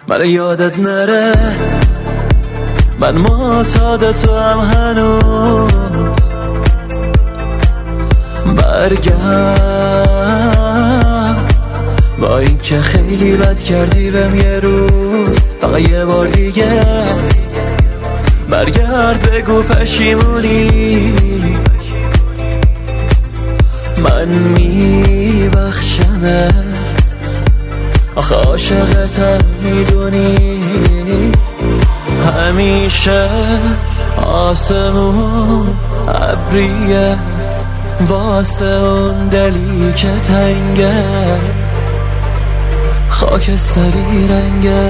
من یادت نره من معتاد تو هم هنوز برگرد با این که خیلی بد کردی بهم یه روز فقط یه بار دیگه برگرد بگو پشیمونی من میبخشمت آخه عاشقتم میدونی همیشه آسمون ابریه واسه اون دلی که تنگه خاکستری رنگه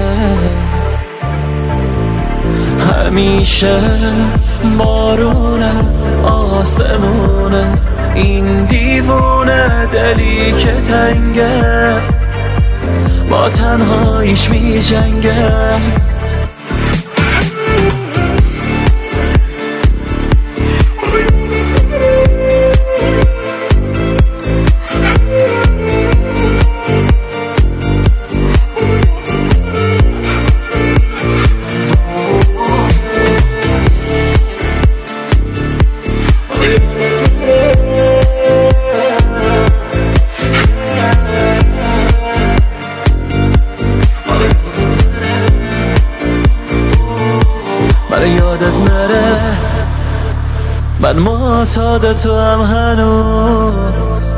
همیشه بارونه آسمونه این دیوونه دلی که تنگه با تنهاییش می جنگه من یادت نره من معتاد تو هم هنوز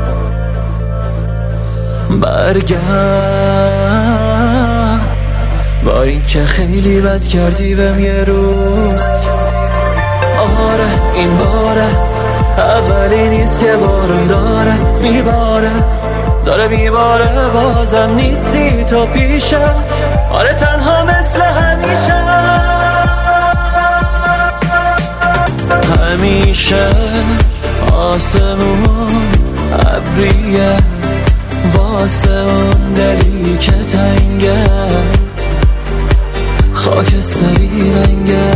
برگرد با این که خیلی بد کردی بهم یه روز آره این باره اولی نیست که بارم داره میباره داره میباره بازم نیستی تو پیشم آره تنها مثل همیشه همیشه آسمون ابریه واسه اون دلی که تنگه خاکستری رنگه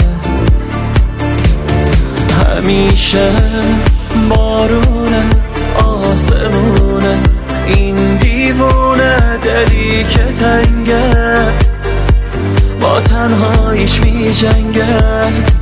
همیشه بارونه آسمونه این دیوونه دلی که تنگه با تنهاییش می جنگه